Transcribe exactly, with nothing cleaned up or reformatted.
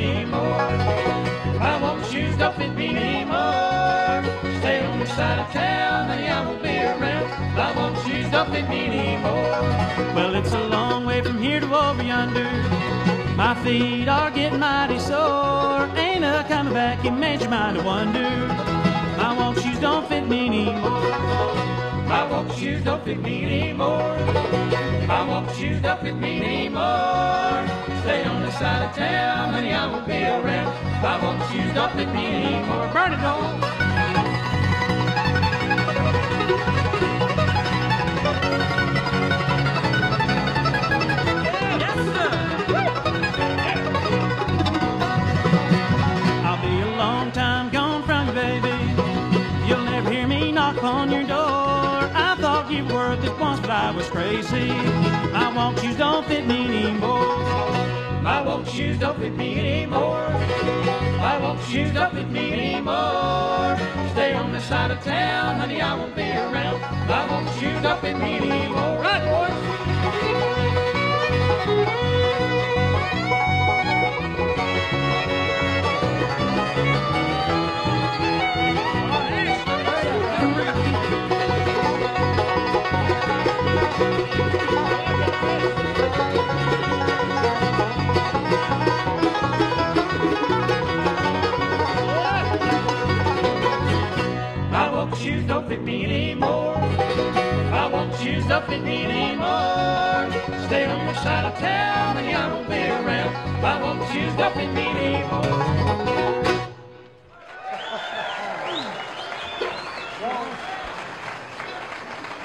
anymore. My woman's shoes don't fit me anymore. Stay on the side of town, honey, I won't be around. My woman's shoes don't fit me anymore. Well, it's a long way from here to over yonder. My feet are getting mighty sore. Ain't a coming back, it made your mind to wonder. My woman's shoes don't fit me anymore. My woman's shoes don't fit me anymore. My woman's shoes don't fit me anymore. Stay on the side of town, honey, I won't be around. My woman's shoes don't fit me anymore. Burn it on. On your door, I thought you were worth it once, but I was crazy. My walk shoes don't fit me anymore. My walk shoes don't fit me anymore. My walk shoes don't fit me anymore. Stay on the side of town, honey, I won't be around. My walk shoes don't fit me anymore. Right, boys. Shoes don't fit me anymore. My walk shoes don't fit me anymore. Stay on the side of town, and I won't be around. My walk shoes don't fit me anymore.